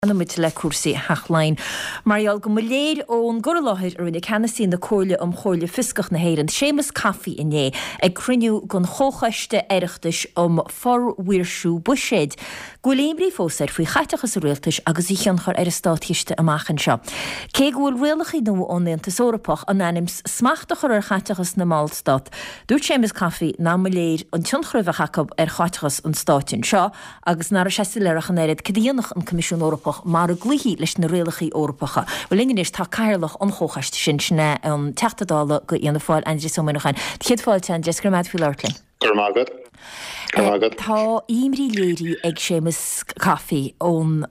An mit le cuasaí hachlein. Marial go léir ón go láthir ar rinne canasí na cóile chóile fiscach na héirann sémas caffi inné ag cruniú gon chóchaiste aireachtais forhuiirsú buisiid. Gúléimbrí fósair faoi chaiteachas réaltais agus íchean chur ar státíiste amachchan seo. Cé gúil réalachí nó ónnéanta sórapach an anims smachtach ar chaiteachas na Málstad. Dúirt sémas caffi ná léir an tionchruh Jacob ar chaiteachas an státin seo agus nar seisileach an éad cedíanach an Comisiún Eorpach mar a gluhí leis na réalachaí Eorpacha. Bhfuil ingéis tá cairlach an chóchaiste sinna an teachtadála go íana fáil Andrew Somenachain. Chéad fáilte an Jescra Mad Filartlin. Gurmagad. Tá imrí léirí ag sémas caffi ón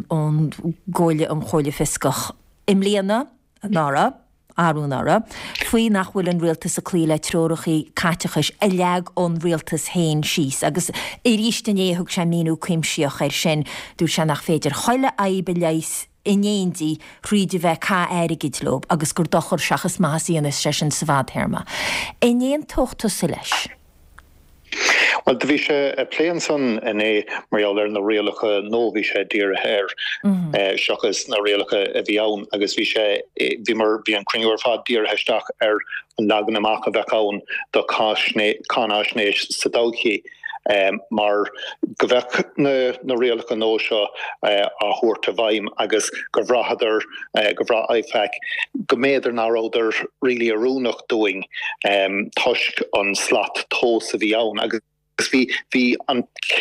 ggóile an chóile fiscach. Imlíana nára Arúnara, faoi nach bhfuil an rialtas a clíle trórachaí caiteachais a leag ón rialtas héin síos, agus i ríiste néthug sé míú cuimsíoch ar sin dúr se nach féidir choile aibe leis inéondí ríide bheith cá airigid lob agus gur dochar seachas maithasíana sé sin sa bhádtherma. Inéon tochta sa leis. Well, the visha playing son and a Marialler na realacha no visha dear hair shockers na realacha avion agus visha dimmer be an cringer fad dear hashtag nagna maka vakaun the kanashne sadauki mar gavek na realacha no sha a horta vaim agus gavrahadar gavra ifak gemeder naroder really a runach doing tusk on slot tos avion agus vi an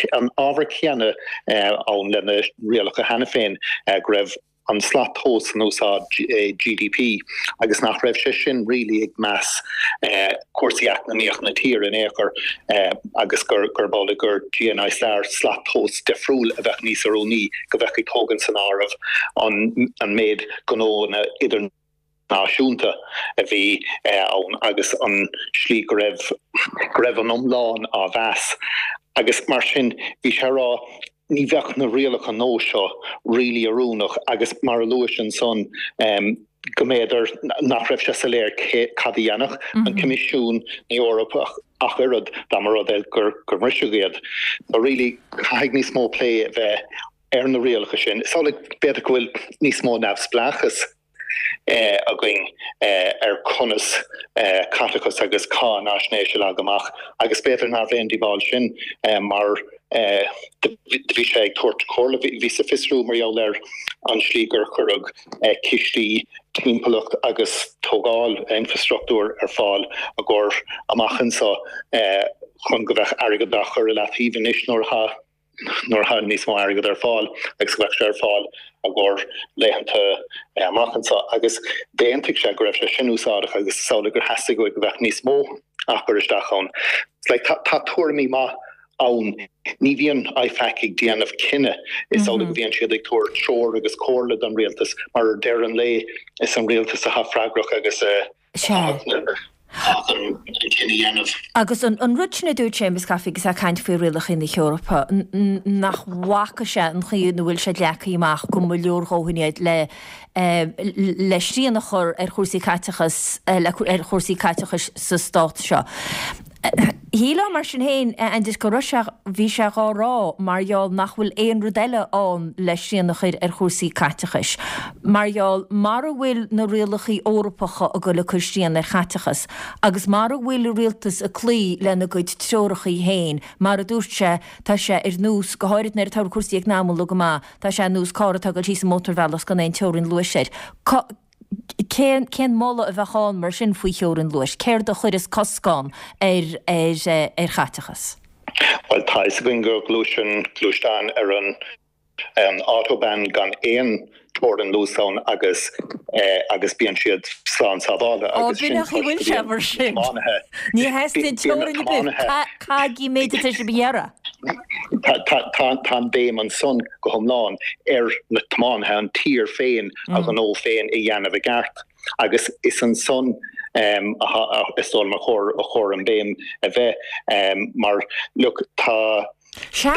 ábhar an lenne réalacha hena féin greibh an slat hós an úsá GDP agus nach raibh sé sin rilí ag meas cuasaíach na míoch na tír in éair agus gur bála gur GNI slar slat hós defriúil a bheith níos aróní go bheith ag tógan san áramh an méid gnó na idir náisiúnta a bhí agus an slí greibh an omláin a bheas agus mar sin bhí sé rá ní bheach na réalacha nó seo rilí arúnach agus mar luis an son goméidir nach raibh sé sa léir cadíanach an Comisiún na Eorpach ach irad dá mar rud gur mrisisiúgéad ba rilí haig níos mó lé bheith ar na réalacha sin. Sálig beidir bhfuil níos mó nefsplachas a going conas catechus agus cá náisnéisiil agamach agus beter ná bhéon díbáil sin mar bhí sé ag tuairt cóla bhí sa fisrú marall ar an slígur churug cislí timpplacht agus tógáil infrastruktúr ar fáil a ggur amachchan sa chun go bheith airgadach chur relatívan is nor ha níos má airgad ar fáil agus go bheith ar fáil a ggur léhananta amachchansa agus déantaigh sé go raibh sé sin úsáideach agus sála gur heasta go bheith níos mó achar isteachán. Tá tuairimí má ann ní bhíon aifaigh déanamh cinenne is sála go bhíonn siad ag tuair seoir agus cóirla an rialtas mar deir an lé is an rialtas a hafragrach agus agus an rutna dúirt sémas caffi gus a caiint fé rialach in Eorpa nach bhacha sé an chuún bhfuil sé lechaí amach go mo leor róhaíad le sríanach chur ar chósaí caiteachas sa stát seo. Híla mar sin héin an dis go ruiseach bhí se rá marall nachhfuil éon rudéile an leis síanachir ar chósaí caiteachas. Marall mar bhfuil na réalachaí Eorpacha a go le chuistían ar chaiteachas, agus mar bhfuil rialtas a clí lena goid teorachaí héin, mar a dúirt sé tá sé ar nús go háirid nar tar cuasaí ag námú le go má, tá sé nús cáiritá go tí sa mótarvelas gan éon teorin luisiir. Cén mála a bheitán mar sin faoi teorin luis, céir do chuir is coscán ar chaiteachas? Well, tá is going go glúisteán ar an autobahn gan éon Jordan Lúsán agus bíon siad slán sábhála agus sin bhfuil sé mar sin. Ní heistin teorin i bit cágí méide sé bíara. Tá béim an son go thomláin ar na tmán an tír féin agus an ó féin i dhéanamh a gceart agus is an son istáil mar chóir an béim a bheith mar look tá Se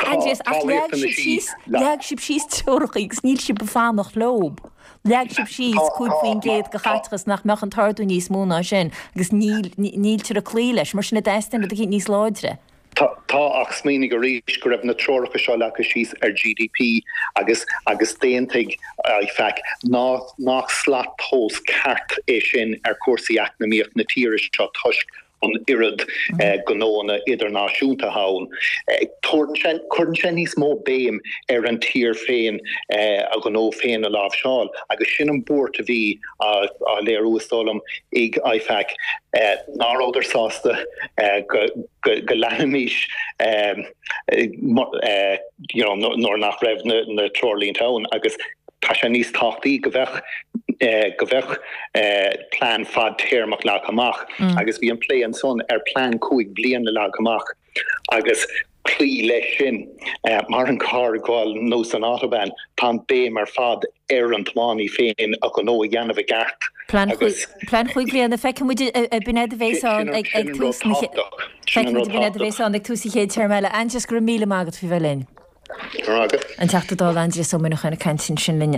leag sib síos teorachaí gus níl si befánach lob. Leag sib síos cúd faoin géad go chaiteachas nach meach an tarú níos móna sin agus níl tir a clí leis mar sin na deistin a níos láidre. Tá ach smínig go ríis go raibh na trocha seo lecha síos GDP agus déantaigh feic nach slathós ceart é sin cuasaí eacnamíocht na tíre seo tuisc an irid gnóna idirnáisiúnta haun. Chun sin níos mó béim an tír féin a gnó féin a láh seáil, agus sin an búirt a bhí a léirústálam ag feic náróidir sásta go leanamís nóir nach raibh na trolín town agus tá sé níos táchtaí go bheith plán fad téirmach le amach agus bhí an pléan son plán 5 blian le amach agus clí leis sin mar an car gáil nó san autobahn tá bé mar fad an tmáí féin a go nó dhéanamh gart. Plán 5 blian a feic muid a bunad a bhéán ag túsaí chéad termile an just gur 1,000 mágad fi bhelinn. An teachtadá Andrea so minach chuna cantin sin linne.